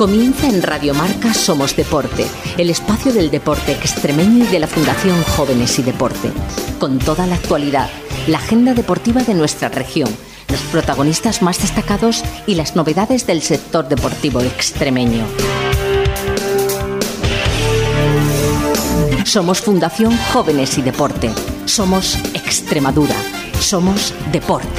Comienza en Radio Marca Somos Deporte, el espacio del deporte extremeño y de la Fundación Jóvenes y Deporte. Con toda la actualidad, la agenda deportiva de nuestra región, los protagonistas más destacados y las novedades del sector deportivo extremeño. Somos Fundación Jóvenes y Deporte. Somos Extremadura. Somos Deporte.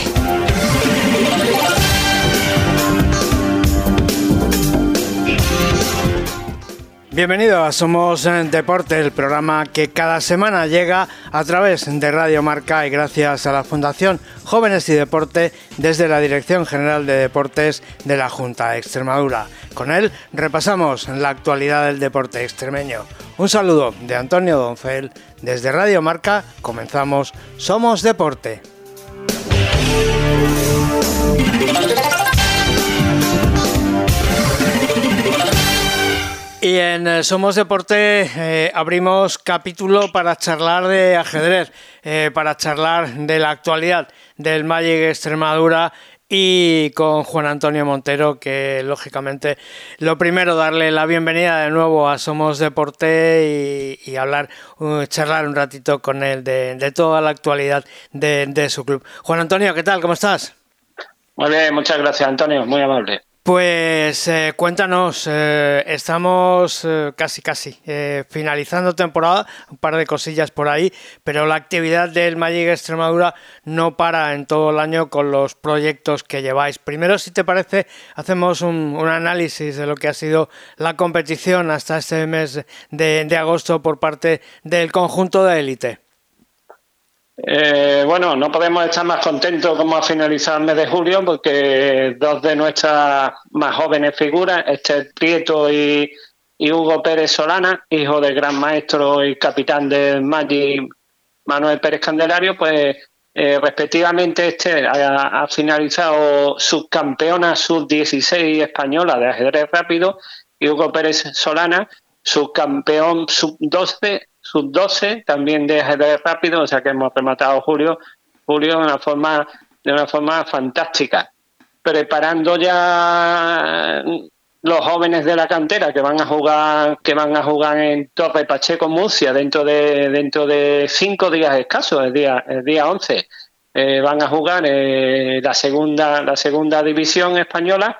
Bienvenido a Somos Deporte, el programa que cada semana llega a través de Radio Marca y gracias a la Fundación Jóvenes y Deporte desde la Dirección General de Deportes de la Junta de Extremadura. Con él repasamos la actualidad del deporte extremeño. Un saludo de Antonio Doncel desde Radio Marca. Comenzamos Somos Deporte. Y en Somos Deporte abrimos capítulo para charlar de ajedrez, para charlar de la actualidad del Magic Extremadura y con Juan Antonio Montero, que lógicamente lo primero darle la bienvenida de nuevo a Somos Deporte y hablar, charlar un ratito con él de toda la actualidad de su club. Juan Antonio, ¿qué tal? ¿Cómo estás? Muy bien, muchas gracias, Antonio, muy amable. Pues cuéntanos, estamos casi finalizando temporada, un par de cosillas por ahí, pero la actividad del Magic Extremadura no para en todo el año con los proyectos que lleváis. Primero, si te parece, hacemos un análisis de lo que ha sido la competición hasta este mes de agosto por parte del conjunto de élite. Bueno, no podemos estar más contentos como ha finalizado el mes de julio porque dos de nuestras más jóvenes figuras, Esther Prieto y Hugo Pérez Solana, hijo del gran maestro y capitán del Magic Manuel Pérez Candelario, pues respectivamente Esther ha finalizado subcampeona sub-16 española de ajedrez rápido y Hugo Pérez Solana subcampeón sub-12 también de ajedrez rápido, o sea que hemos rematado julio de una forma fantástica, preparando ya los jóvenes de la cantera que van a jugar en Torre Pacheco Murcia dentro de 5 días escasos, el día 11 van a jugar la segunda división española.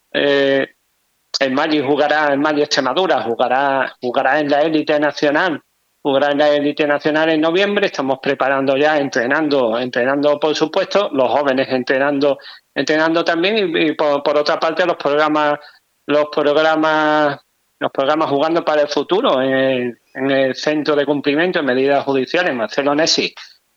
El Magic Extremadura jugará en la élite nacional. Jugará en la élite nacional en noviembre. Estamos preparando ya, entrenando por supuesto, los jóvenes entrenando también y por otra parte los programas jugando para el futuro en el centro de cumplimiento de medidas judiciales Marcelo Nessi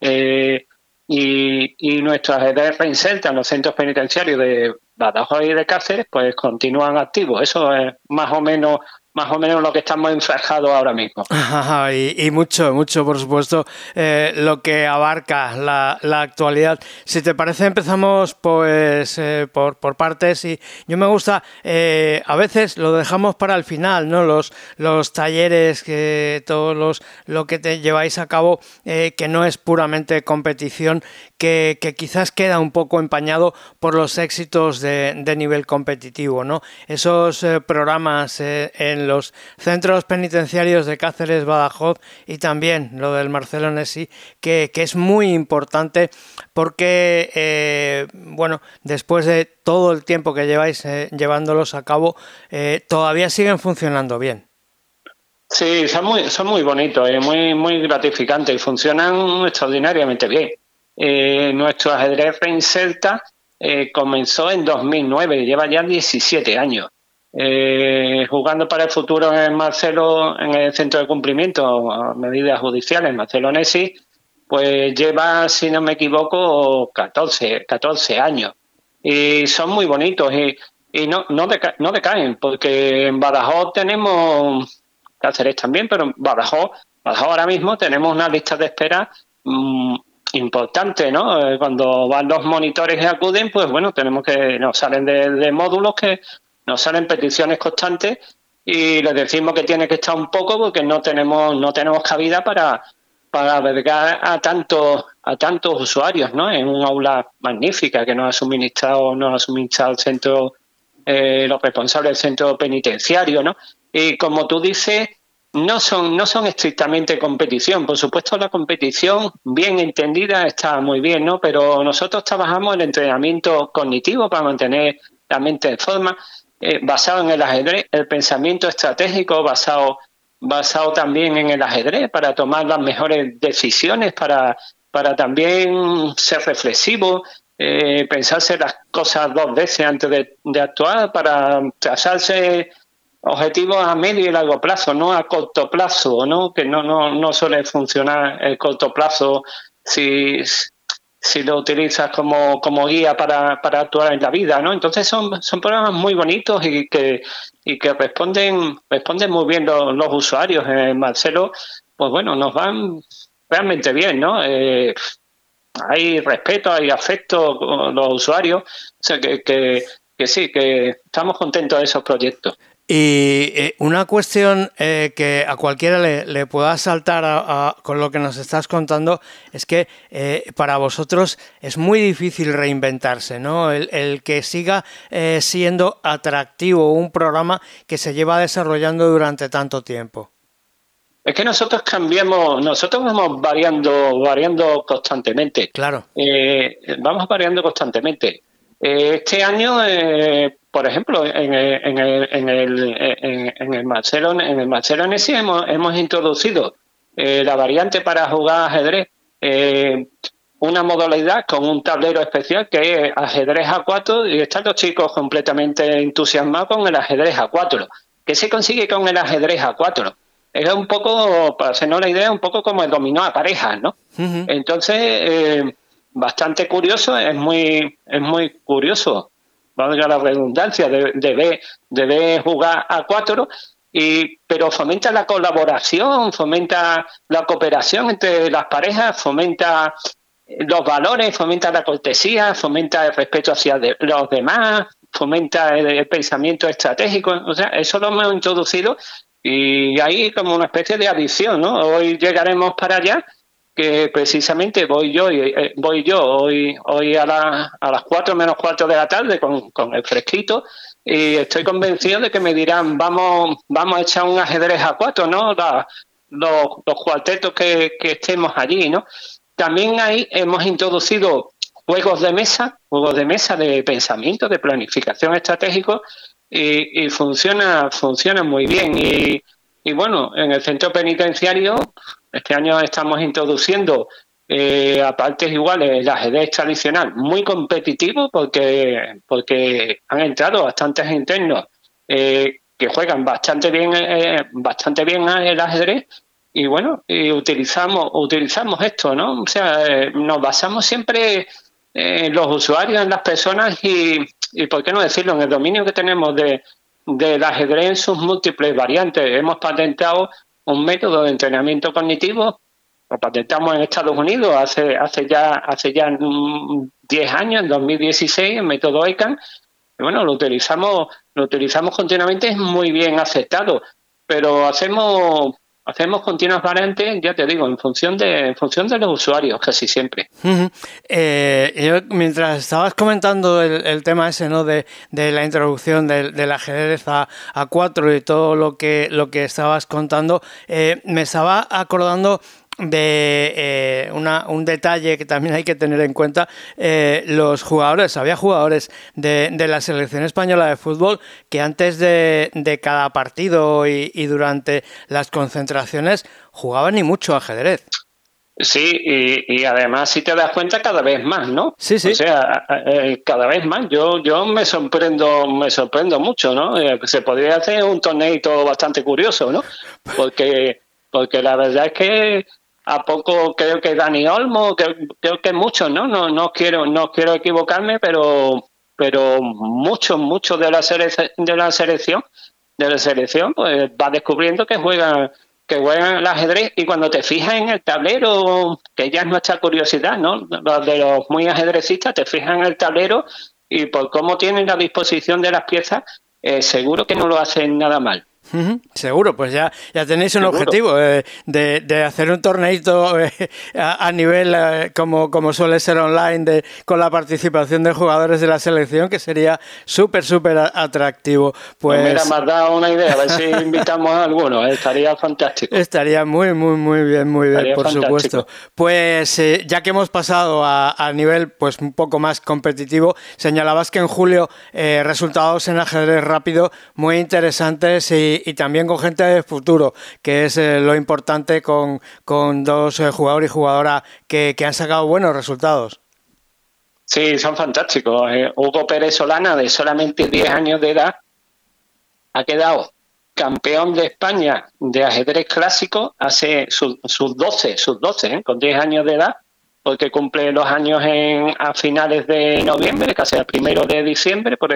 y nuestros ajedrez reinserta en los centros penitenciarios de Badajoz y de Cáceres, pues continúan activos. Eso es más o menos lo que estamos enfrascados ahora mismo. Y mucho, por supuesto, lo que abarca la actualidad. Si te parece, empezamos pues por partes y yo me gusta, a veces lo dejamos para el final, ¿no? Los talleres, lo que te lleváis a cabo, que no es puramente competición, que quizás queda un poco empañado por los éxitos de nivel competitivo, ¿no? Esos programas en los centros penitenciarios de Cáceres, Badajoz y también lo del Marcelo Nessi, que es muy importante porque, después de todo el tiempo que lleváis llevándolos a cabo, todavía siguen funcionando bien. Sí, son muy bonitos, muy gratificantes y funcionan extraordinariamente bien. Nuestro ajedrez reinserta comenzó en 2009, lleva ya 17 años. Jugando para el futuro en el centro de cumplimiento medidas judiciales Marcelo Nessi, pues lleva, si no me equivoco, 14 años y son muy bonitos y no decaen porque en Badajoz tenemos, Cáceres también, pero en Badajoz ahora mismo tenemos una lista de espera importante, ¿no? Cuando van los monitores y acuden, pues bueno, nos salen de módulos que nos salen peticiones constantes y les decimos que tiene que estar un poco porque no tenemos cabida para albergar a tantos usuarios, ¿no? En un aula magnífica que nos ha suministrado el centro los responsables del centro penitenciario, ¿no? Y como tú dices, no son estrictamente competición. Por supuesto, la competición, bien entendida, está muy bien, ¿no? Pero nosotros trabajamos el entrenamiento cognitivo para mantener la mente en forma, basado en el ajedrez, el pensamiento estratégico basado también en el ajedrez, para tomar las mejores decisiones, para también ser reflexivo, pensarse las cosas 2 veces antes de actuar, para trazarse objetivos a medio y largo plazo, no a corto plazo, ¿no? Que no suele funcionar el corto plazo si lo utilizas como guía para actuar en la vida, ¿no? Entonces son programas muy bonitos y que responden muy bien los usuarios. Marcelo, pues bueno, nos van realmente bien, ¿no? Hay respeto, hay afecto con los usuarios, o sea que sí, que estamos contentos de esos proyectos. Y una cuestión que a cualquiera le pueda saltar con lo que nos estás contando es que para vosotros es muy difícil reinventarse, ¿no? El que siga siendo atractivo un programa que se lleva desarrollando durante tanto tiempo. Es que nosotros vamos variando constantemente. Claro. Vamos variando constantemente. Este año, por ejemplo, en el Barcelona sí hemos introducido la variante para jugar ajedrez, una modalidad con un tablero especial que es ajedrez A4, y están los chicos completamente entusiasmados con el ajedrez A4. ¿Qué se consigue con el ajedrez A4? Es un poco, para hacernos la idea, un poco como el dominó a parejas, ¿no? Uh-huh. Entonces, bastante curioso, es muy curioso, valga la redundancia, de ver jugar a 4, pero fomenta la colaboración, fomenta la cooperación entre las parejas, fomenta los valores, fomenta la cortesía, fomenta el respeto hacia los demás, fomenta el pensamiento estratégico. O sea, eso lo hemos introducido y hay como una especie de adicción, ¿no? Hoy llegaremos para allá, que precisamente voy yo hoy a las 4 menos cuarto de la tarde con el fresquito, y estoy convencido de que me dirán vamos a echar un ajedrez A4, ¿no? Los cuartetos que estemos allí, ¿no? También ahí hemos introducido juegos de mesa de pensamiento, de planificación estratégico, y funciona muy bien. Y bueno, en el centro penitenciario este año estamos introduciendo a partes iguales el ajedrez tradicional, muy competitivo, porque han entrado bastantes internos que juegan bastante bien el ajedrez, y bueno, y utilizamos esto, ¿no? O sea, nos basamos siempre en los usuarios, en las personas, y por qué no decirlo, en el dominio que tenemos del ajedrez en sus múltiples variantes. Hemos patentado un método de entrenamiento cognitivo, lo patentamos en Estados Unidos hace ya 10 años, en 2016, el método ECAN, y bueno, lo utilizamos continuamente, es muy bien aceptado, pero hacemos continuas variantes, ya te digo, en función de los usuarios, casi siempre. Uh-huh. Yo, mientras estabas comentando el tema ese, ¿no? de la introducción del ajedrez a 4 y todo lo que estabas contando, me estaba acordando de un detalle que también hay que tener en cuenta. Había jugadores de la selección española de fútbol que antes de cada partido y durante las concentraciones jugaban y mucho ajedrez. Sí, y además, si te das cuenta, cada vez más, ¿no? Sí. O sea, cada vez más. Yo me sorprendo mucho, ¿no? Se podría hacer un torneito bastante curioso, ¿no? Porque la verdad es que a poco, creo que Dani Olmo, creo que muchos, ¿no? No quiero equivocarme, pero muchos de la selección pues va descubriendo que juegan el ajedrez, y cuando te fijas en el tablero, que ya es nuestra curiosidad, ¿no? Los de los muy ajedrecistas, te fijas en el tablero y por cómo tienen la disposición de las piezas, seguro que no lo hacen nada mal. Seguro, pues ya tenéis un Seguro. objetivo de hacer un torneito a nivel como suele ser online, con la participación de jugadores de la selección, que sería súper atractivo. Pues mira, me has dado una idea, a ver si invitamos a algunos, estaría fantástico. Estaría muy bien, Estaría por fantástico. supuesto. Pues ya que hemos pasado a nivel pues un poco más competitivo, señalabas que en julio resultados en ajedrez rápido muy interesantes y también con gente de futuro, que es lo importante con dos jugadores y jugadoras que han sacado buenos resultados. Sí, son fantásticos. Hugo Pérez Solana, de solamente 10 años de edad, ha quedado campeón de España de ajedrez clásico hace sus 12, con 10 años de edad, porque cumple los años a finales de noviembre, casi el 1 de diciembre, por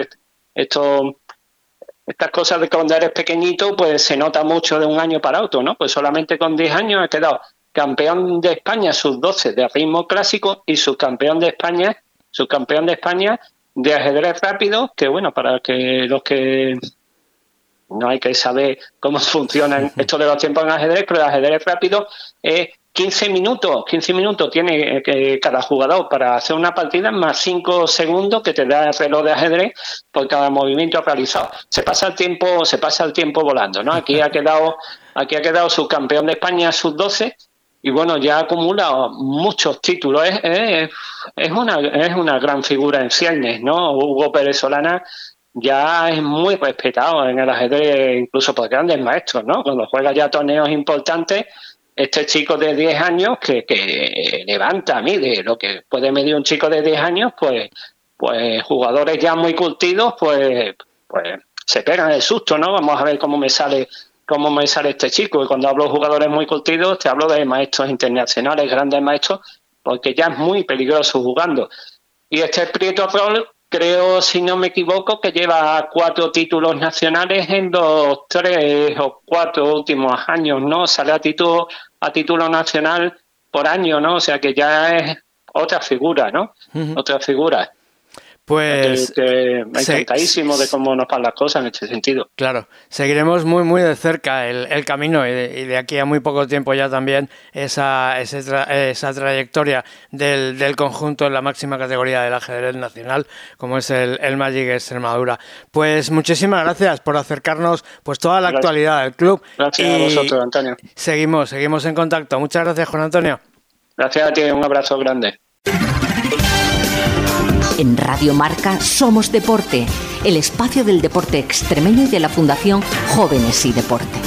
estas cosas de cuando eres pequeñito, pues se nota mucho de un año para otro, ¿no? Pues solamente con 10 años ha quedado campeón de España sub-12 de ritmo clásico y subcampeón de España de ajedrez rápido, que bueno, para que los que no hay que saber cómo funcionan esto de los tiempos en ajedrez, pero el ajedrez rápido es 15 minutos tiene cada jugador para hacer una partida, más 5 segundos que te da el reloj de ajedrez por cada movimiento realizado. Se pasa el tiempo volando, ¿no? Aquí ha quedado subcampeón de España sub-12 y bueno, ya ha acumulado muchos títulos. Es una gran figura en ciernes, ¿no? Hugo Pérez Solana ya es muy respetado en el ajedrez, incluso por grandes maestros, ¿no? Cuando juega ya torneos importantes, este chico de 10 años que levanta, mide lo que puede medir un chico de 10 años, pues jugadores ya muy curtidos, pues se pegan el susto, ¿no? Vamos a ver cómo me sale este chico. Y cuando hablo de jugadores muy curtidos, te hablo de maestros internacionales, grandes maestros, porque ya es muy peligroso jugando. Y este Prieto Roll, creo, si no me equivoco, que lleva 4 títulos nacionales en los 3 o 4 últimos años, ¿no? Sale a título nacional por año, ¿no? O sea que ya es otra figura, ¿no? Otra figura. Pues encantadísimo de cómo nos van las cosas en este sentido. Claro, seguiremos muy de cerca el camino y de aquí a muy poco tiempo ya también esa trayectoria del conjunto en la máxima categoría del ajedrez nacional, como es el Magic Extremadura. Pues muchísimas gracias por acercarnos pues toda la actualidad del club. Gracias a vosotros, Antonio. Seguimos en contacto. Muchas gracias, Juan Antonio. Gracias a ti, un abrazo grande. En Radio Marca somos deporte, el espacio del deporte extremeño y de la Fundación Jóvenes y Deporte.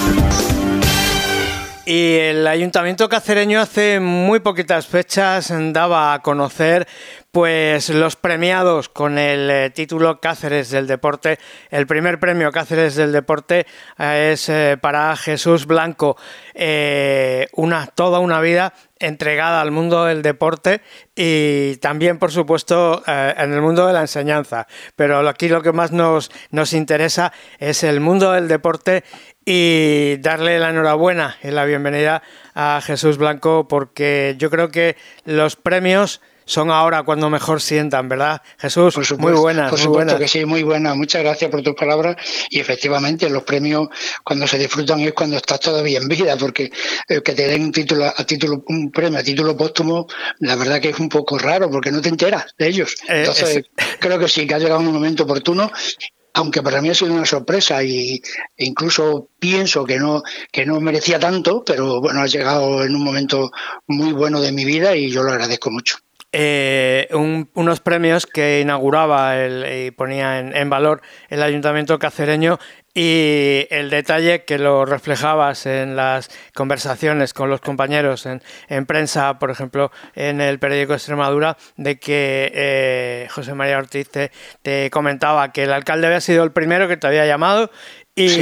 Y el Ayuntamiento cacereño hace muy poquitas fechas daba a conocer pues los premiados con el título Cáceres del Deporte. El primer premio Cáceres del Deporte es para Jesús Blanco, toda una vida entregada al mundo del deporte y también, por supuesto, en el mundo de la enseñanza. Pero aquí lo que más nos interesa es el mundo del deporte y darle la enhorabuena y la bienvenida a Jesús Blanco, porque yo creo que los premios son ahora cuando mejor sientan, ¿verdad, Jesús? Por supuesto, muy buenas. Por supuesto que sí, muy buenas. Muchas gracias por tus palabras. Y efectivamente, los premios cuando se disfrutan es cuando estás todavía en vida, porque que te den un premio a título póstumo, la verdad que es un poco raro, porque no te enteras de ellos. Entonces, creo que sí, que ha llegado un momento oportuno. Aunque para mí ha sido una sorpresa e incluso pienso que no merecía tanto, pero bueno, ha llegado en un momento muy bueno de mi vida y yo lo agradezco mucho. Unos premios que inauguraba y ponía en valor el Ayuntamiento cacereño, y el detalle que lo reflejabas en las conversaciones con los compañeros en prensa, por ejemplo, en el periódico Extremadura, de que José María Ortiz te comentaba que el alcalde había sido el primero que te había llamado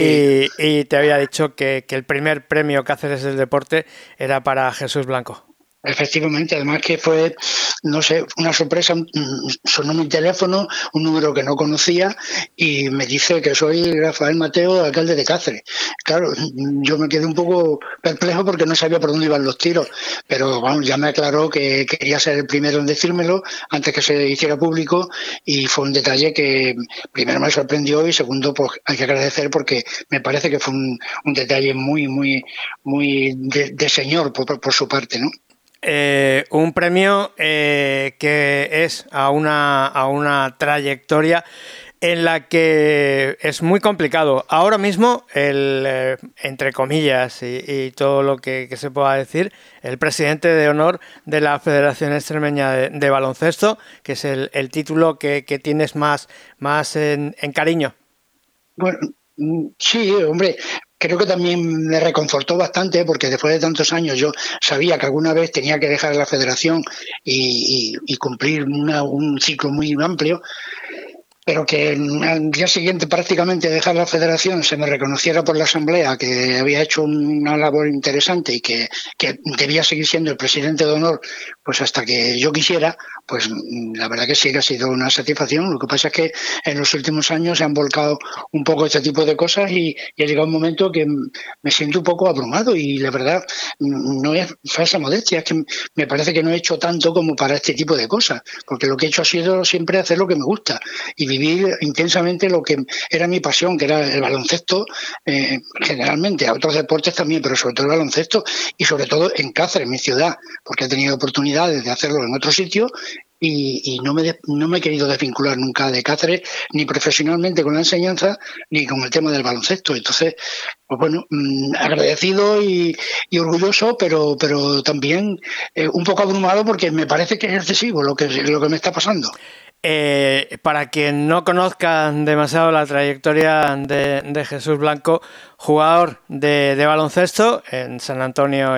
y te había dicho que el primer premio Cáceres del Deporte era para Jesús Blanco. Efectivamente, además que fue, no sé, una sorpresa. Sonó mi teléfono, un número que no conocía, y me dice que soy Rafael Mateo, alcalde de Cáceres. Claro, yo me quedé un poco perplejo porque no sabía por dónde iban los tiros, pero vamos, ya me aclaró que quería ser el primero en decírmelo antes que se hiciera público, y fue un detalle que primero me sorprendió y segundo, pues hay que agradecer porque me parece que fue un detalle muy de señor por su parte, ¿no? Un premio que es a una trayectoria en la que es muy complicado. Ahora mismo, entre comillas y todo lo que se pueda decir, el presidente de honor de la Federación Extremeña de Baloncesto, que es el título que tienes más en cariño. Bueno, sí, hombre, creo que también me reconfortó bastante porque después de tantos años yo sabía que alguna vez tenía que dejar la federación y cumplir un ciclo muy amplio, pero que al día siguiente prácticamente de dejar la federación se me reconociera por la asamblea que había hecho una labor interesante y que debía seguir siendo el presidente de honor pues hasta que yo quisiera, pues la verdad que sí que ha sido una satisfacción. Lo que pasa es que en los últimos años se han volcado un poco este tipo de cosas y ha llegado un momento que me siento un poco abrumado, y la verdad no es falsa modestia, es que me parece que no he hecho tanto como para este tipo de cosas, porque lo que he hecho ha sido siempre hacer lo que me gusta y vivir intensamente lo que era mi pasión, que era el baloncesto, generalmente, a otros deportes también, pero sobre todo el baloncesto, y sobre todo en Cáceres, mi ciudad, porque he tenido oportunidades de hacerlo en otro sitio y no me he querido desvincular nunca de Cáceres, ni profesionalmente con la enseñanza, ni con el tema del baloncesto. Entonces, pues bueno, agradecido y orgulloso, pero también un poco abrumado porque me parece que es excesivo lo que me está pasando. Para quien no conozca demasiado la trayectoria de Jesús Blanco, jugador de baloncesto en San Antonio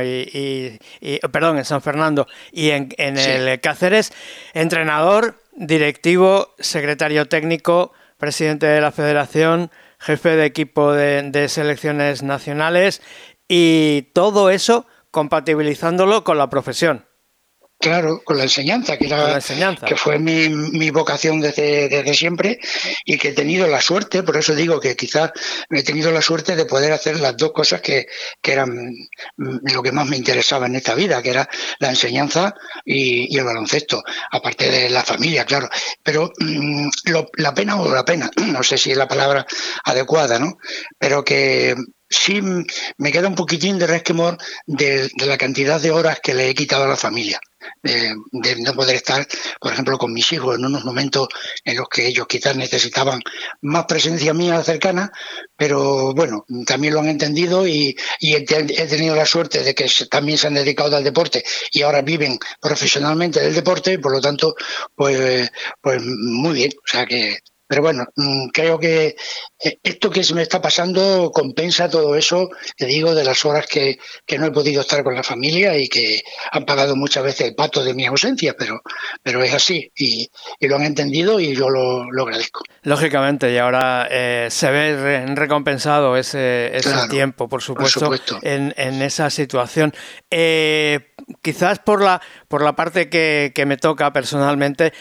en San Fernando y en sí. El Cáceres, entrenador, directivo, secretario técnico, presidente de la federación, jefe de equipo de selecciones nacionales, y todo eso compatibilizándolo con la profesión. Claro, con la enseñanza, que fue mi vocación desde siempre, y que he tenido la suerte, por eso digo que quizás he tenido la suerte de poder hacer las dos cosas que eran lo que más me interesaba en esta vida, que era la enseñanza y el baloncesto, aparte de la familia, claro. Pero la pena, no sé si es la palabra adecuada, ¿no? Pero que sí me queda un poquitín de resquemor de la cantidad de horas que le he quitado a la familia. De no poder estar, por ejemplo, con mis hijos en unos momentos en los que ellos quizás necesitaban más presencia mía cercana, pero bueno, también lo han entendido y he tenido la suerte de que también se han dedicado al deporte y ahora viven profesionalmente del deporte, por lo tanto, pues muy bien, o sea que... Pero bueno, creo que esto que se me está pasando compensa todo eso, te digo, de las horas que no he podido estar con la familia y que han pagado muchas veces el pato de mi ausencia, pero es así y lo han entendido y yo lo agradezco. Lógicamente, y ahora se ve recompensado ese claro, tiempo, por supuesto. En esa situación. Quizás por la parte que me toca personalmente,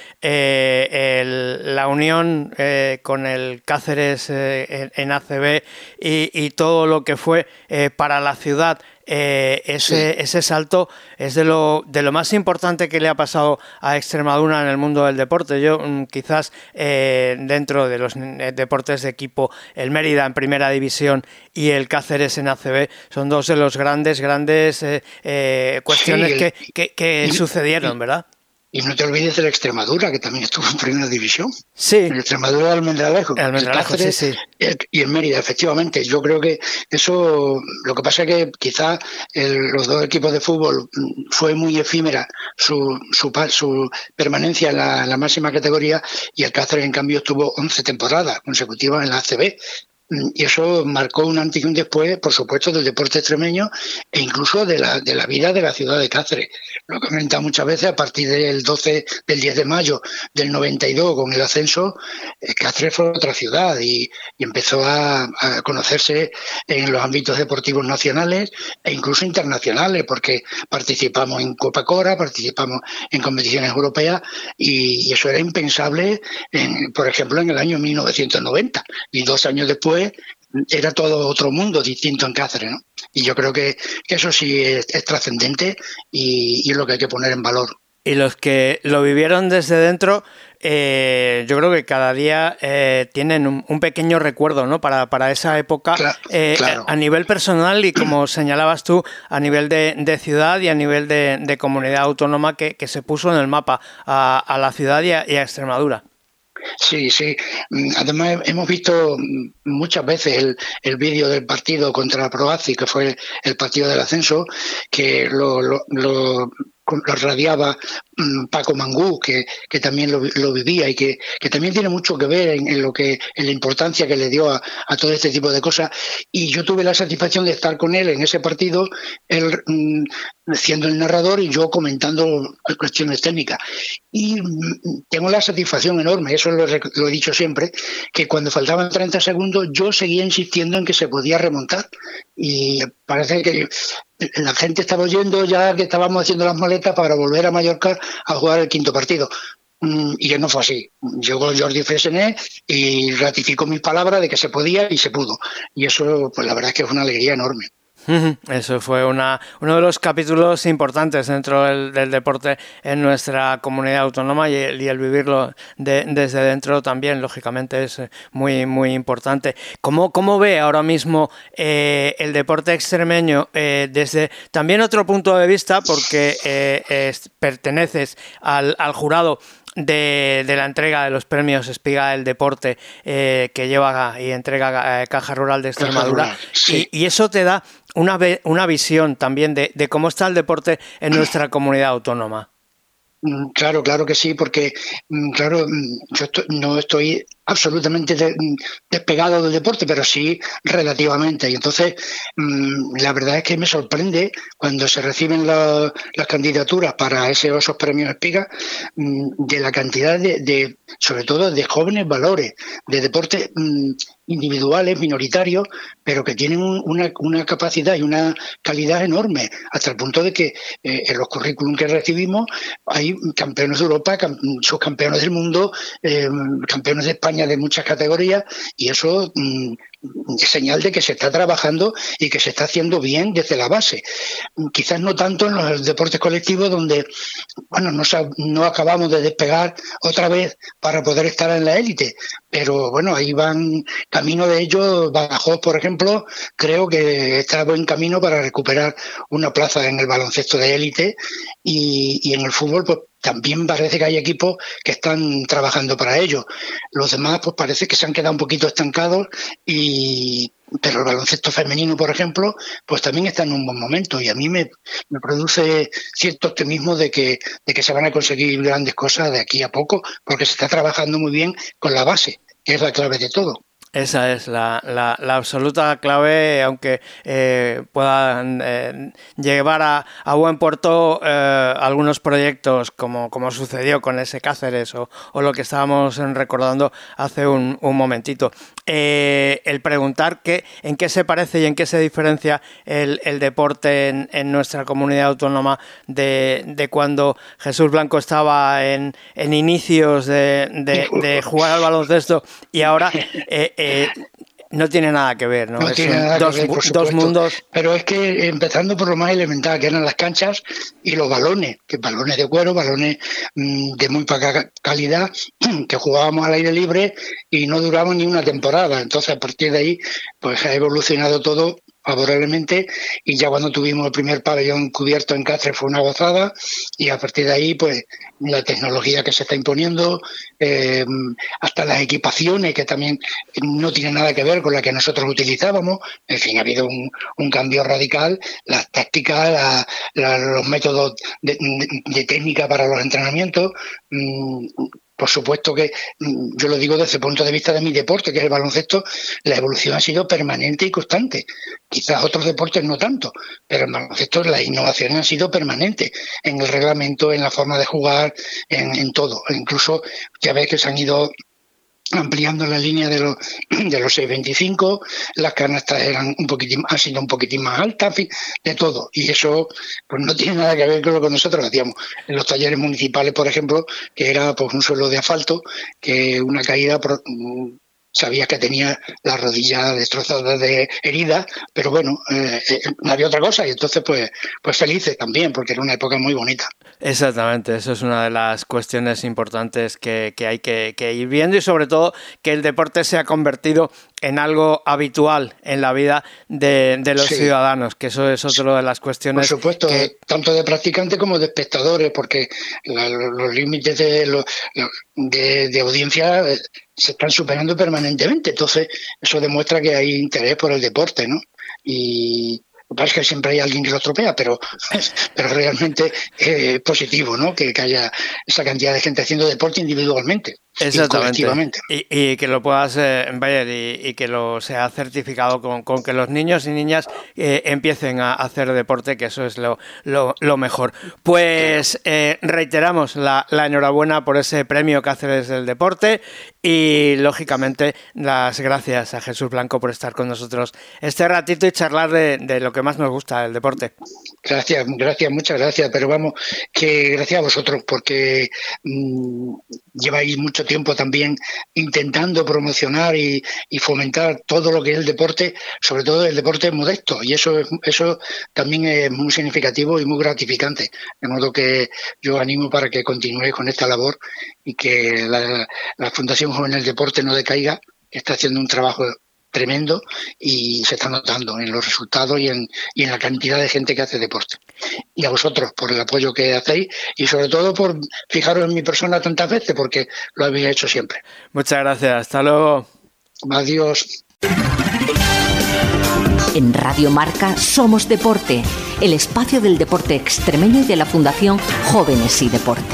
la unión con el Cáceres en ACB y todo lo que fue para la ciudad, ese salto es de lo más importante que le ha pasado a Extremadura en el mundo del deporte. Yo quizás dentro de los deportes de equipo, el Mérida en primera división y el Cáceres en ACB son dos de los grandes cuestiones que sucedieron, ¿verdad? Y no te olvides de la Extremadura, que también estuvo en primera división. Sí. En Extremadura de Almendralejo. Cáceres, sí. Y en Mérida, efectivamente. Yo creo que eso, lo que pasa es que quizás los dos equipos de fútbol fue muy efímera su permanencia en la máxima categoría, y el Cáceres, en cambio, estuvo 11 temporadas consecutivas en la ACB. Y eso marcó un antes y un después, por supuesto, del deporte extremeño e incluso de la vida de la ciudad de Cáceres. Lo he comentado muchas veces, a partir del 10 de mayo del 92, con el ascenso, Cáceres fue otra ciudad y empezó a conocerse en los ámbitos deportivos nacionales e incluso internacionales, porque participamos en Copa Cora, participamos en competiciones europeas y eso era impensable, por ejemplo, en el año 1990. Y 2 años después era todo otro mundo distinto en Cáceres, ¿no? Y yo creo que eso sí es trascendente y es lo que hay que poner en valor. Y los que lo vivieron desde dentro, yo creo que cada día tienen un pequeño recuerdo, ¿no? Para esa época, claro. A nivel personal y, como señalabas tú, a nivel de ciudad y a nivel de comunidad autónoma que se puso en el mapa a la ciudad y a Extremadura. Sí. Además, hemos visto muchas veces el vídeo del partido contra la Proaci, que fue el partido del ascenso, que lo radiaba Paco Mangú, que también lo vivía y que también tiene mucho que ver en la importancia que le dio a todo este tipo de cosas. Y yo tuve la satisfacción de estar con él en ese partido, él siendo el narrador y yo comentando cuestiones técnicas. Y tengo la satisfacción enorme, eso lo he dicho siempre, que cuando faltaban 30 segundos yo seguía insistiendo en que se podía remontar. Y parece que la gente estaba oyendo ya que estábamos haciendo las maletas para volver a Mallorca a jugar el quinto partido. Y no fue así. Llegó Jordi Freixenet y ratificó mis palabras de que se podía y se pudo. Y eso, pues la verdad es que es una alegría enorme. Eso fue uno de los capítulos importantes dentro del deporte en nuestra comunidad autónoma y el vivirlo desde dentro también, lógicamente, es muy, muy importante. ¿Cómo ve ahora mismo el deporte extremeño desde también otro punto de vista? Porque perteneces al jurado de la entrega de los premios Espiga del Deporte que lleva y entrega Caja Rural de Extremadura, sí. y eso te da una visión también de cómo está el deporte en nuestra comunidad autónoma. Claro que sí, porque claro, yo no estoy absolutamente despegado del deporte, pero sí relativamente. Y entonces la verdad es que me sorprende cuando se reciben las candidaturas para esos premios Espiga, de la cantidad de sobre todo de jóvenes valores, de deportes individuales, minoritarios, pero que tienen una capacidad y una calidad enorme, hasta el punto de que en los currículum que recibimos hay campeones de Europa, subcampeones del mundo, campeones de España de muchas categorías, y eso es señal de que se está trabajando y que se está haciendo bien desde la base. Quizás no tanto en los deportes colectivos, donde no acabamos de despegar otra vez para poder estar en la élite, pero bueno, ahí van camino de ello. Badajoz, por ejemplo, creo que está buen camino para recuperar una plaza en el baloncesto de élite, y en el fútbol pues también parece que hay equipos que están trabajando para ello. Los demás pues parece que se han quedado un poquito estancados, pero el baloncesto femenino, por ejemplo, pues también está en un buen momento, y a mí me produce cierto optimismo de que se van a conseguir grandes cosas de aquí a poco, porque se está trabajando muy bien con la base, que es la clave de todo. Esa es la absoluta clave, aunque puedan llevar a buen puerto algunos proyectos como sucedió con ese Cáceres o lo que estábamos recordando hace un momentito. El preguntar en qué se parece y en qué se diferencia el deporte en nuestra comunidad autónoma de cuando Jesús Blanco estaba en inicios de jugar al baloncesto y ahora... no tiene nada que ver, ¿no? No tiene nada que ver, por supuesto. Dos mundos. Pero es que empezando por lo más elemental, que eran las canchas y los balones, que balones de cuero, balones de muy poca calidad, que jugábamos al aire libre y no duraban ni una temporada. Entonces, a partir de ahí, pues ha evolucionado todo favorablemente, y ya cuando tuvimos el primer pabellón cubierto en Cáceres fue una gozada, y a partir de ahí pues la tecnología que se está imponiendo, hasta las equipaciones, que también no tienen nada que ver con la que nosotros utilizábamos. En fin, ha habido un cambio radical, las tácticas, los métodos de técnica para los entrenamientos. por supuesto que yo lo digo desde el punto de vista de mi deporte, que es el baloncesto, la evolución ha sido permanente y constante. Quizás otros deportes no tanto, pero en baloncesto las innovaciones han sido permanentes en el reglamento, en la forma de jugar, en todo. Incluso ya ves que se han ido ampliando la línea de los 6.25, las canastas han sido un poquitín más altas, en fin, de todo. Y eso pues no tiene nada que ver con lo que nosotros hacíamos en los talleres municipales, por ejemplo, que era pues un suelo de asfalto, que una caída sabías que tenía la rodilla destrozada de heridas, pero bueno, no había otra cosa, y entonces pues felices también, porque era una época muy bonita. Exactamente, eso es una de las cuestiones importantes que hay que ir viendo, y sobre todo que el deporte se ha convertido en algo habitual en la vida de los ciudadanos, que eso es otra de las cuestiones. Por supuesto, tanto de practicantes como de espectadores, porque los límites de audiencia se están superando permanentemente. Entonces, eso demuestra que hay interés por el deporte, ¿no? Y lo que pasa es que siempre hay alguien que lo estropea, pero realmente es positivo, ¿no? Que haya esa cantidad de gente haciendo deporte individualmente. Exactamente. Y que lo puedas ver y que lo sea certificado con que los niños y niñas empiecen a hacer deporte, que eso es lo mejor. Pues reiteramos la enhorabuena por ese premio que haces del deporte, y lógicamente las gracias a Jesús Blanco por estar con nosotros este ratito y charlar de lo que más nos gusta, el deporte. Gracias, muchas gracias, pero vamos, que gracias a vosotros, porque lleváis mucho tiempo también intentando promocionar y fomentar todo lo que es el deporte, sobre todo el deporte modesto, y eso también es muy significativo y muy gratificante, de modo que yo animo para que continuéis con esta labor y que la Fundación Joven del Deporte no decaiga, que está haciendo un trabajo tremendo y se está notando en los resultados y en la cantidad de gente que hace deporte. Y a vosotros por el apoyo que hacéis, y sobre todo por fijaros en mi persona tantas veces, porque lo habéis hecho siempre. Muchas gracias, hasta luego. Adiós. En Radio Marca somos deporte, el espacio del deporte extremeño y de la Fundación Jóvenes y Deporte.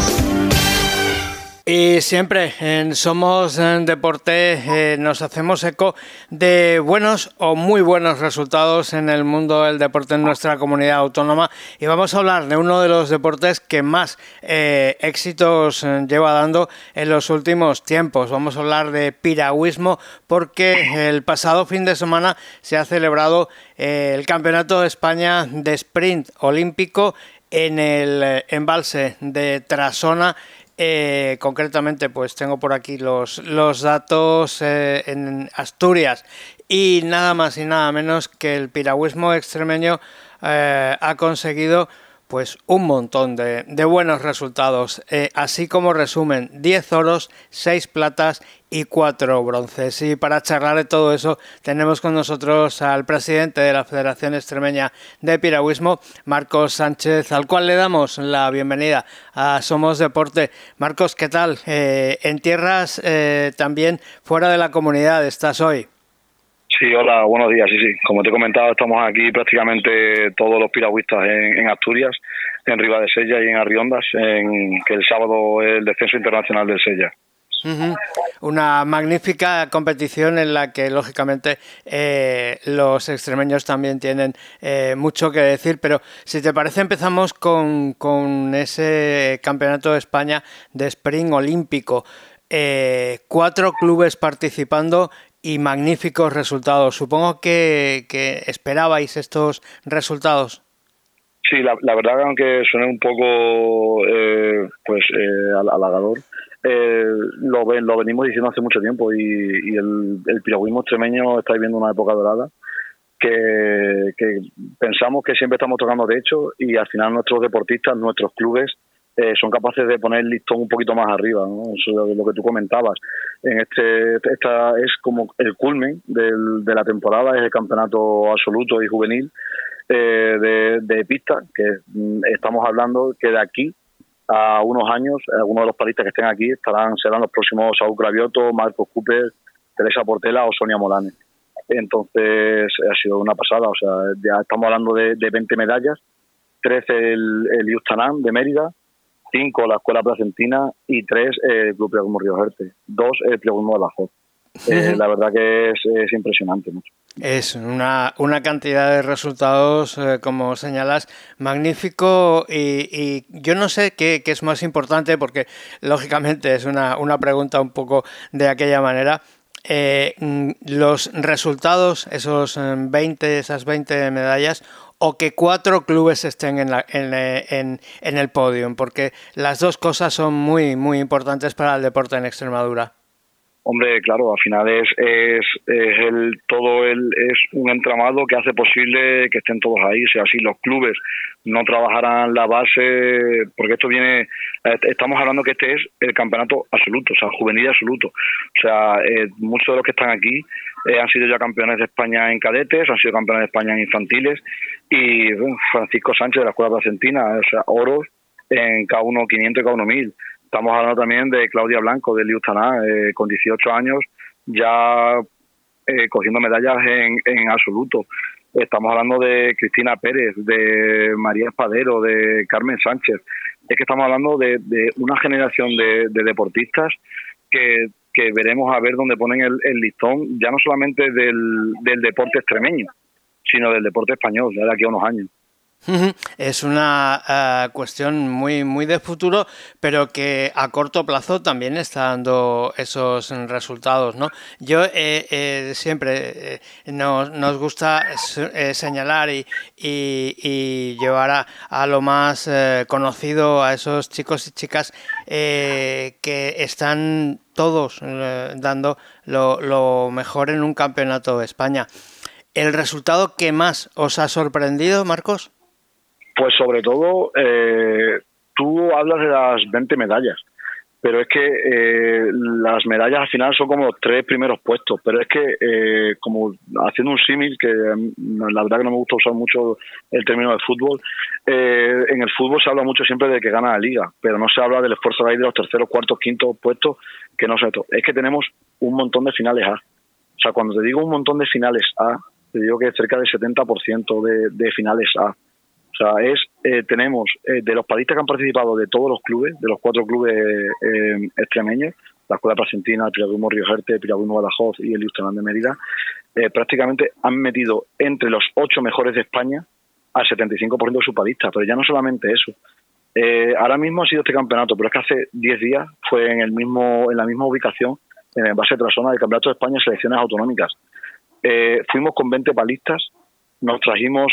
Y siempre en Somos Deporte nos hacemos eco de buenos o muy buenos resultados en el mundo del deporte en nuestra comunidad autónoma, y vamos a hablar de uno de los deportes que más éxitos lleva dando en los últimos tiempos. Vamos a hablar de piragüismo, porque el pasado fin de semana se ha celebrado el Campeonato de España de Sprint Olímpico en el embalse de Trasona. Concretamente, pues tengo por aquí los datos en Asturias, y nada más y nada menos que el piragüismo extremeño ha conseguido pues un montón de buenos resultados, así como resumen: 10 oros, 6 platas y 4 bronces. Y para charlar de todo eso tenemos con nosotros al presidente de la Federación Extremeña de Piragüismo, Marcos Sánchez, al cual le damos la bienvenida a Somos Deporte. Marcos, ¿qué tal? En tierras también fuera de la comunidad estás hoy. Sí, hola, buenos días. Sí, como te he comentado, estamos aquí prácticamente todos los piragüistas en Asturias, en Ribadesella y en Arriondas, que el sábado es el descenso internacional del Sella. Uh-huh. Una magnífica competición en la que lógicamente los extremeños también tienen mucho que decir, pero si te parece empezamos con ese Campeonato de España de Sprint Olímpico. 4 clubes participando y magníficos resultados. Supongo que esperabais estos resultados. Sí, la verdad, aunque suene un poco halagador, lo venimos diciendo hace mucho tiempo, y el piragüismo extremeño está viviendo una época dorada que pensamos que siempre estamos tocando techo, y al final nuestros deportistas, nuestros clubes son capaces de poner el listón un poquito más arriba, ¿no? Eso es lo que tú comentabas. Esta es como el culmen de la temporada, es el campeonato absoluto y juvenil de pista, que estamos hablando que de aquí a unos años algunos de los paristas que estén aquí serán los próximos Saúl Cravioto, Marcos Cooper, Teresa Portela o Sonia Molane. Entonces ha sido una pasada, o sea, ya estamos hablando de 20 medallas, 13 el Iustanam de Mérida, 5 la Escuela Placentina y 3 el Club Piragüismo Río Jerte, 2 el Piragüismo de Badajoz. La verdad que es impresionante mucho. Es una cantidad de resultados, como señalas, magnífico y yo no sé qué es más importante porque lógicamente es una pregunta un poco de aquella manera. Los resultados, esas 20 medallas, o que 4 clubes estén en el podio, porque las dos cosas son muy, muy importantes para el deporte en Extremadura. Hombre, claro, al final es un entramado que hace posible que estén todos ahí. O sea, si los clubes no trabajaran la base, porque estamos hablando que este es el campeonato absoluto, o sea, juvenil absoluto. O sea, muchos de los que están aquí han sido ya campeones de España en cadetes, han sido campeones de España en infantiles, y Francisco Sánchez de la Escuela Placentina, o sea, oros en K1 500 y K1 1000. Estamos hablando también de Claudia Blanco, de Liustaná, con 18 años, ya cogiendo medallas en absoluto. Estamos hablando de Cristina Pérez, de María Espadero, de Carmen Sánchez. Es que estamos hablando de una generación de deportistas que veremos a ver dónde ponen el listón, ya no solamente del deporte extremeño, sino del deporte español, ya de aquí a unos años. Es una cuestión muy, muy de futuro, pero que a corto plazo también está dando esos resultados, ¿no? Yo siempre nos gusta señalar y llevar a lo más conocido a esos chicos y chicas que están todos dando lo mejor en un campeonato de España. ¿El resultado que más os ha sorprendido, Marcos? Pues sobre todo, tú hablas de las 20 medallas, pero es que las medallas al final son como los 3 primeros puestos, pero es que, como haciendo un símil, que la verdad que no me gusta usar mucho el término de fútbol, en el fútbol se habla mucho siempre de que gana la liga, pero no se habla del esfuerzo de ahí de los terceros, cuartos, quintos puestos, que no sé, es que tenemos un montón de finales A. O sea, cuando te digo un montón de finales A, te digo que cerca del 70% de finales A. O sea, tenemos de los padistas que han participado de todos los clubes, de los 4 clubes extremeños, la Escuela Placentina, el Piragüismo Río Jerte, el Piragüismo Badajoz y el Liustaná de Mérida, prácticamente han metido entre los 8 mejores de España al 75% de sus padistas. Pero ya no solamente eso. Ahora mismo ha sido este campeonato, pero es que hace 10 días fue en la misma ubicación, en el base de la zona del Campeonato de España en selecciones autonómicas. Fuimos con 20 palistas, nos trajimos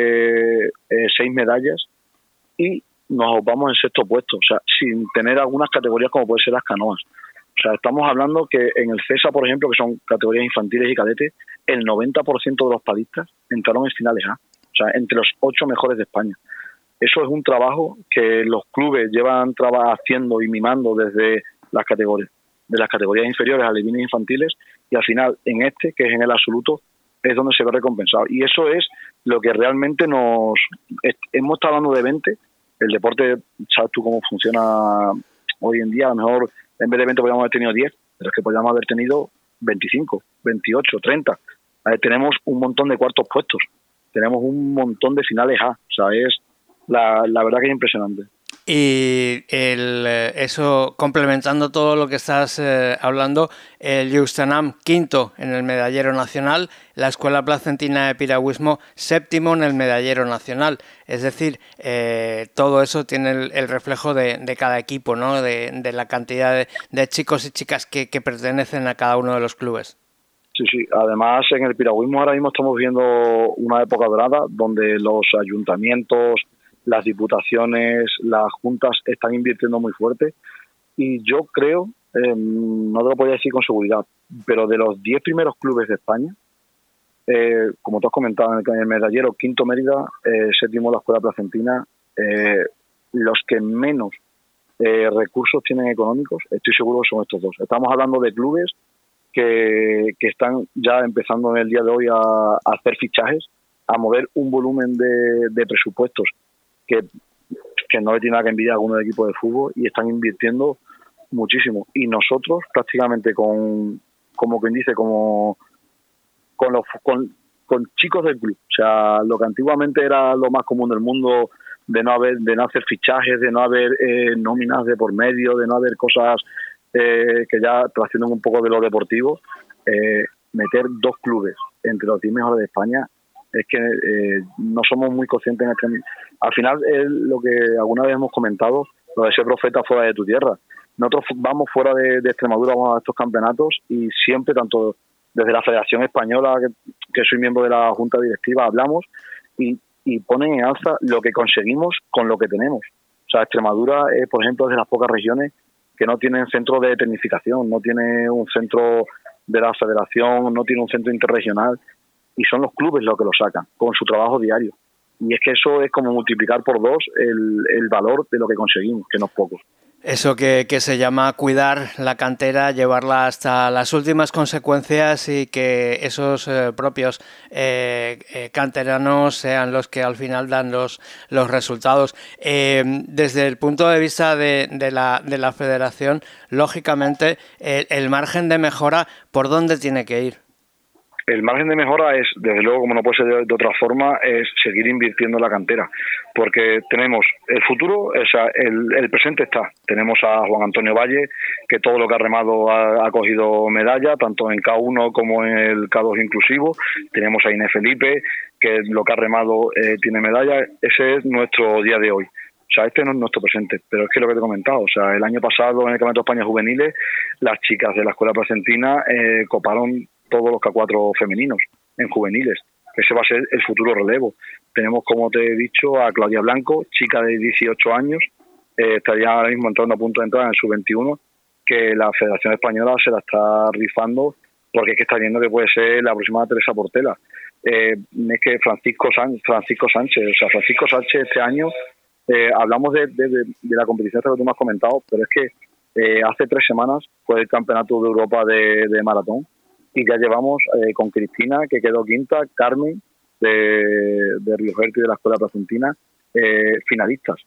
6 medallas y nos vamos en 6º puesto, o sea, sin tener algunas categorías como pueden ser las canoas. O sea, estamos hablando que en el CESA, por ejemplo, que son categorías infantiles y cadetes, el 90% de los palistas entraron en finales A, o sea, entre los 8 mejores de España. Eso es un trabajo que los clubes llevan haciendo y mimando desde las categorías inferiores a las divinas infantiles, y al final en que es en el absoluto, es donde se ve recompensado. Y eso es lo que realmente hemos estado hablando de 20. El deporte, sabes tú cómo funciona hoy en día, a lo mejor en vez de 20 podríamos haber tenido 10, pero es que podríamos haber tenido 25, 28, 30. Tenemos un montón de cuartos puestos, tenemos un montón de finales A, o sea, es la verdad que es impresionante. Y eso, complementando todo lo que estás hablando, el Liustaná 5º en el medallero nacional, la Escuela Placentina de Piragüismo 7º en el medallero nacional. Es decir, todo eso tiene el reflejo de cada equipo, ¿no? De la cantidad de chicos y chicas que pertenecen a cada uno de los clubes. Sí. Además, en el piragüismo ahora mismo estamos viendo una época dorada donde los ayuntamientos, las diputaciones, las juntas están invirtiendo muy fuerte, y yo creo, no te lo podría decir con seguridad, pero de los 10 primeros clubes de España, como tú has comentado, en el medallero 5º Mérida, 7º la Escuela Placentina, los que menos recursos tienen económicos, estoy seguro que son estos 2. Estamos hablando de clubes que están ya empezando en el día de hoy a hacer fichajes, a mover un volumen de presupuestos que no le tiene nada que envidiar a algunos equipos de fútbol, y están invirtiendo muchísimo. Y nosotros prácticamente con chicos del club, o sea, lo que antiguamente era lo más común del mundo, de no hacer fichajes, de no haber nóminas de por medio, de no haber cosas que ya trascienden un poco de lo deportivo. Meter 2 clubes entre los 10 mejores de España es que no somos muy conscientes al final es lo que alguna vez hemos comentado, lo de ser profeta fuera de tu tierra. Nosotros vamos fuera de Extremadura, vamos a estos campeonatos y siempre, tanto desde la Federación Española, que soy miembro de la Junta Directiva, hablamos y ponen en alza lo que conseguimos con lo que tenemos. O sea, Extremadura, por ejemplo, es de las pocas regiones que no tienen centro de tecnificación, no tiene un centro de la federación, no tiene un centro interregional, y son los clubes los que lo sacan, con su trabajo diario. Y es que eso es como multiplicar por 2 el valor de lo que conseguimos, que no es poco. Eso que se llama cuidar la cantera, llevarla hasta las últimas consecuencias y que esos propios canteranos sean los que al final dan los resultados. Desde el punto de vista de la federación, lógicamente, el margen de mejora, ¿por dónde tiene que ir? El margen de mejora es, desde luego, como no puede ser de otra forma, es seguir invirtiendo en la cantera, porque tenemos el futuro, o sea, el presente está. Tenemos a Juan Antonio Valle, que todo lo que ha remado ha cogido medalla, tanto en K1 como en el K2 inclusivo. Tenemos a Inés Felipe, que lo que ha remado tiene medalla. Ese es nuestro día de hoy. O sea, este no es nuestro presente, pero es que lo que te he comentado, o sea, el año pasado en el Campeonato de España Juveniles, las chicas de la Escuela Placentina coparon todos los K4 femeninos en juveniles. Ese va a ser el futuro relevo. Tenemos, como te he dicho, a Claudia Blanco, chica de 18 años, estaría ahora mismo entrando a punto de entrar en su 21, que la Federación Española se la está rifando porque es que está viendo que puede ser la próxima Teresa Portela. Es que Francisco Sánchez este año, hablamos de la competición que tú me has comentado, pero es que hace 3 semanas fue el Campeonato de Europa de maratón, y ya llevamos con Cristina, que quedó quinta, Carmen de Río Verde y de la Escuela Placentina, finalistas.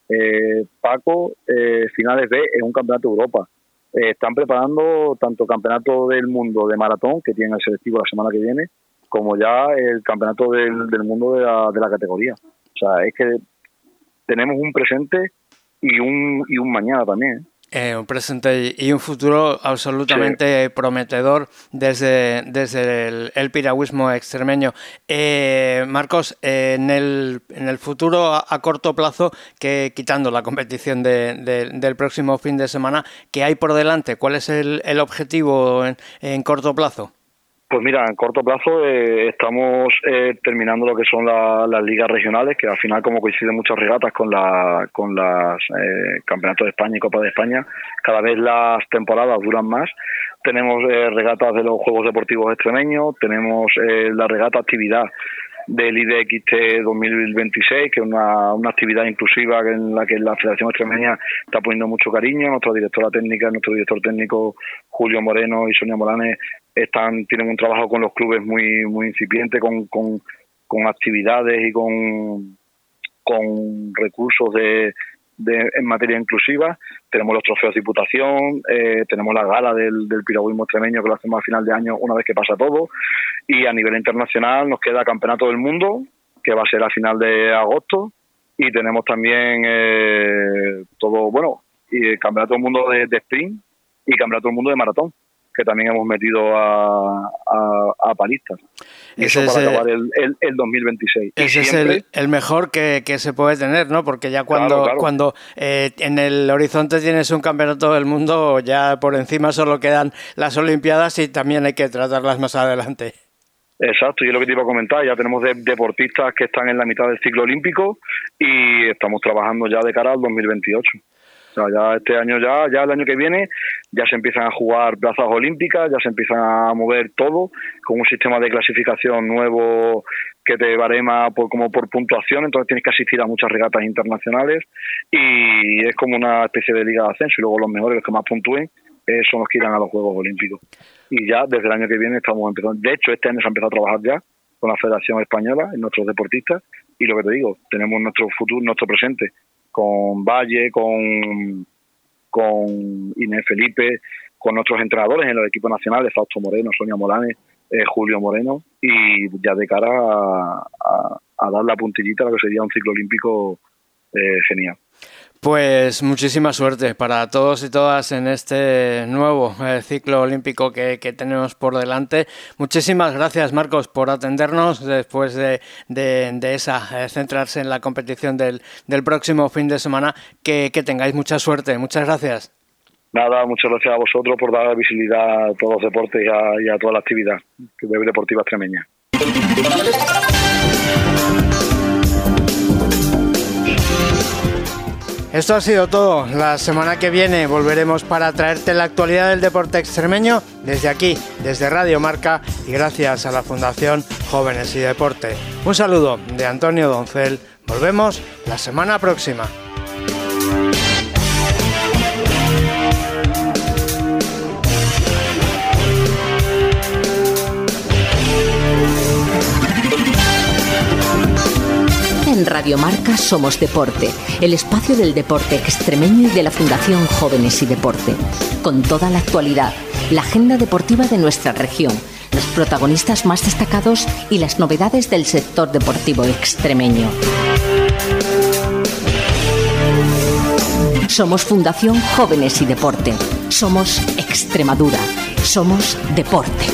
Paco, finales B en un Campeonato de Europa. Están preparando tanto Campeonato del Mundo de maratón, que tienen el selectivo la semana que viene, como ya el Campeonato del Mundo de la categoría. O sea, es que tenemos un presente y un mañana también. Un presente y un futuro absolutamente prometedor desde el piragüismo extremeño. Marcos, en el futuro a corto plazo, que quitando la competición del próximo fin de semana, ¿qué hay por delante? ¿Cuál es el objetivo en corto plazo? Pues mira, en corto plazo estamos terminando lo que son las ligas regionales, que al final, como coinciden muchas regatas con las Campeonatos de España y Copa de España, cada vez las temporadas duran más. Tenemos regatas de los Juegos Deportivos Extremeños, tenemos la regata actividad del IDXT 2026, que es una actividad inclusiva en la que la Federación Extremeña está poniendo mucho cariño. Nuestra directora técnica, nuestro director técnico Julio Moreno y Sonia Molanes tienen un trabajo con los clubes muy muy incipiente, con actividades y con recursos en materia inclusiva. Tenemos los trofeos de Diputación, tenemos la gala del piragüismo extremeño, que lo hacemos a final de año una vez que pasa todo, y a nivel internacional nos queda Campeonato del Mundo, que va a ser a final de agosto, y tenemos también y Campeonato del Mundo de sprint y Campeonato del Mundo de maratón, que también hemos metido a palistas. Y eso para acabar el 2026. Ese es el mejor que se puede tener, ¿no? Porque ya cuando en el horizonte tienes un campeonato del mundo, ya por encima solo quedan las Olimpiadas y también hay que tratarlas más adelante. Exacto, y es lo que te iba a comentar. Ya tenemos deportistas que están en la mitad del ciclo olímpico y estamos trabajando ya de cara al 2028. O sea, ya este año, ya el año que viene, ya se empiezan a jugar plazas olímpicas, ya se empiezan a mover todo, con un sistema de clasificación nuevo que te barema como por puntuación, entonces tienes que asistir a muchas regatas internacionales y es como una especie de liga de ascenso, y luego los mejores, los que más puntúen, son los que irán a los Juegos Olímpicos. Y ya desde el año que viene estamos empezando. De hecho, este año se ha empezado a trabajar ya con la Federación Española, en nuestros deportistas, y lo que te digo, tenemos nuestro futuro, nuestro presente, con Valle, con Inés Felipe, con nuestros entrenadores en los equipos nacionales, Fausto Moreno, Sonia Molanes, Julio Moreno, y ya de cara a dar la puntillita a lo que sería un ciclo olímpico genial. Pues muchísima suerte para todos y todas en este nuevo ciclo olímpico que tenemos por delante. Muchísimas gracias, Marcos, por atendernos después de esa centrarse en la competición del próximo fin de semana. Que tengáis mucha suerte. Muchas gracias. Nada, muchas gracias a vosotros por dar visibilidad a todos los deportes y a toda la actividad deportiva extremeña. Esto ha sido todo. La semana que viene volveremos para traerte la actualidad del deporte extremeño desde aquí, desde Radio Marca, y gracias a la Fundación Jóvenes y Deporte. Un saludo de Antonio Doncel. Volvemos la semana próxima. En Radio Marca somos deporte, el espacio del deporte extremeño y de la Fundación Jóvenes y Deporte. Con toda la actualidad, la agenda deportiva de nuestra región, los protagonistas más destacados y las novedades del sector deportivo extremeño. Somos Fundación Jóvenes y Deporte. Somos Extremadura. Somos deporte.